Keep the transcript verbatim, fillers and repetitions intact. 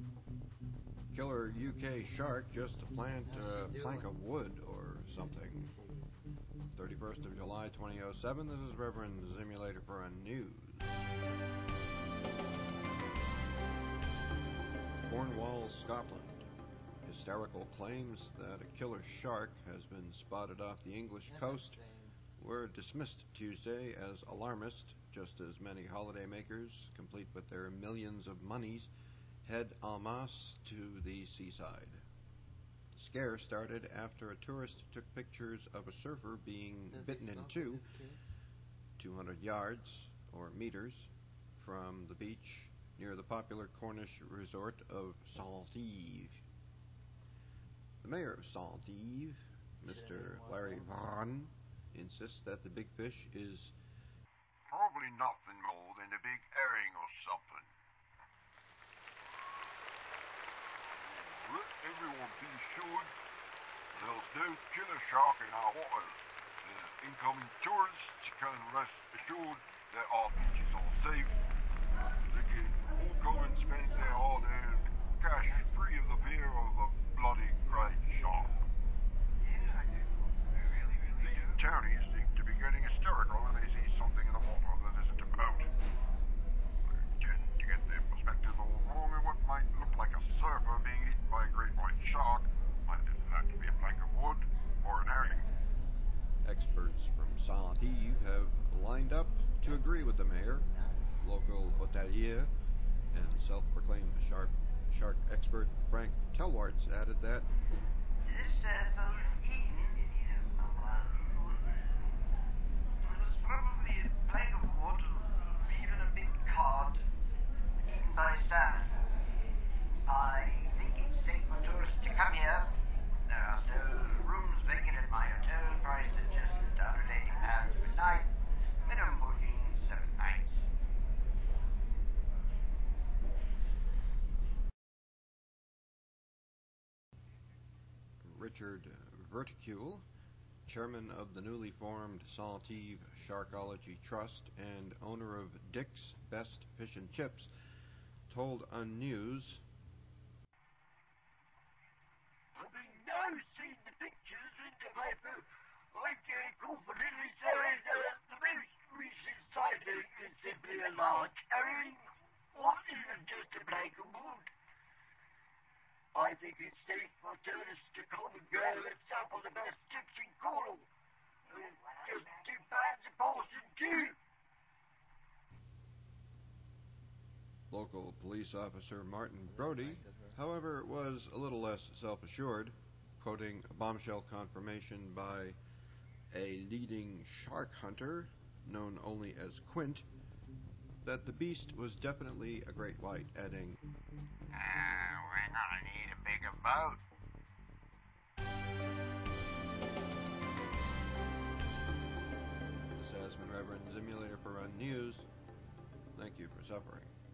Killer U K shark just to plant a plank of wood or something. thirty-first of July twenty oh seven, this is Reverend Simulator for a News. Cornwall, Scotland. Hysterical claims that a killer shark has been spotted off the English coast were dismissed Tuesday as alarmist, just as many holidaymakers, complete with their millions of monies, head en masse to the seaside. The scare started after a tourist took pictures of a surfer being bitten in two, two hundred yards or meters from the beach near the popular Cornish resort of Saint-Yves. The mayor of Saint-Yves, Mister Larry Vaughan, insists that the big fish is probably nothing more than a big herring or something. Let everyone be assured there's no killer shark in our waters. Uh, incoming tourists can rest assured that our beaches are safe. They can all come and spend their hard-earned cash free of the fear of a bloody great shark. The townies seem to be getting hysterical when they see something in the water that isn't a boat. They tend to get their perspective all wrong, and what might look like a surfer being eaten by a great white shark might in fact be a plank of wood or an herring. Experts from Saint-Yves have lined up to agree with the mayor. Local hotelier and self-proclaimed shark, shark expert Frank Telwarts added that this surfer was eaten. It was probably a plank of wood or even a big cod eaten by salmon. I think it's safe for tourists to come here. There are still rooms vacant at my hotel. Price is just one hundred eighty pounds per night. Minimum booking seven nights. Richard Verticule, chairman of the newly formed Saint-Yves Sharkology Trust and owner of Dick's Best Fish and Chips, told Unnews, Having now seen the pictures in the paper, I can confidently say that the most recent sighting is simply a large herring, or even just a plank of wood. I think it's safe for tourists to come and go and sample the best chips in Cornwall. Just two pounds a portion too. Local police officer Martin Brody, however, was a little less self-assured, quoting a bombshell confirmation by a leading shark hunter, known only as Quint, that the beast was definitely a great white, adding, Uh, we're gonna need a bigger boat. This has been Reverend Simulator for Run News. Thank you for suffering.